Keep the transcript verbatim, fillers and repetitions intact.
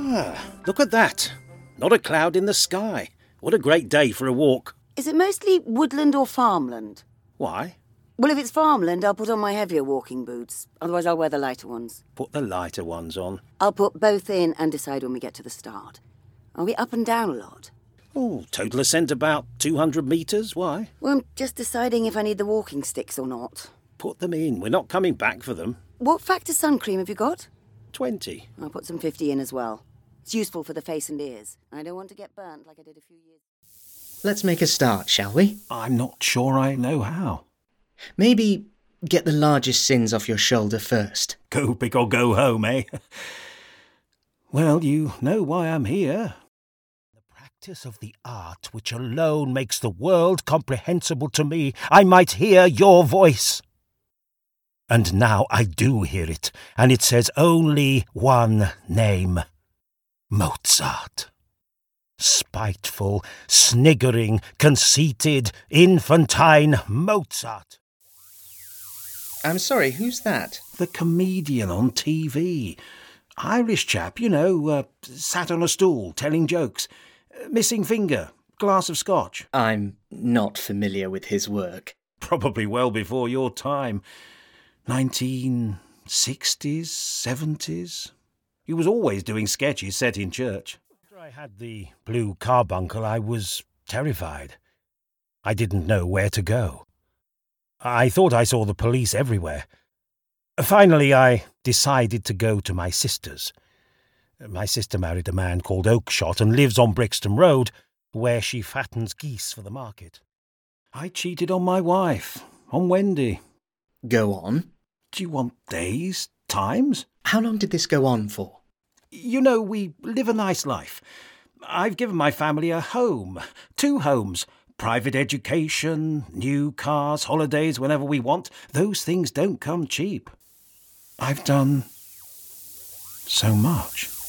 Ah, look at that. Not a cloud in the sky. What a great day for a walk. Is it mostly woodland or farmland? Why? Well, if it's farmland, I'll put on my heavier walking boots. Otherwise, I'll wear the lighter ones. Put the lighter ones on. I'll put both in and decide when we get to the start. Are we up and down a lot? Oh, total ascent about two hundred metres. Why? Well, I'm just deciding if I need the walking sticks or not. Put them in. We're not coming back for them. What factor sun cream have you got? Twenty. I'll put some fifty in as well. It's useful for the face and ears. I don't want to get burnt like I did a few years ago. Let's make a start, shall we? I'm not sure I know how. Maybe get the largest sins off your shoulder first. Go big or go home, eh? Well, you know why I'm here. The practice of the art which alone makes the world comprehensible to me, I might hear your voice. And now I do hear it, and it says only one name. Mozart. Spiteful, sniggering, conceited, infantine Mozart. I'm sorry, who's that? The comedian on T V. Irish chap, you know, uh, sat on a stool telling jokes. Uh, missing finger, glass of scotch. I'm not familiar with his work. Probably well before your time. nineteen sixties, seventies. He was always doing sketches set in church. After I had the blue carbuncle, I was terrified. I didn't know where to go. I thought I saw the police everywhere. Finally, I decided to go to my sister's. My sister married a man called Oakshott and lives on Brixton Road, where she fattens geese for the market. I cheated on my wife, on Wendy. Go on. Do you want days, times? How long did this go on for? You know, we live a nice life. I've given my family a home, two homes. Private education, new cars, holidays whenever we want. Those things don't come cheap. I've done so much.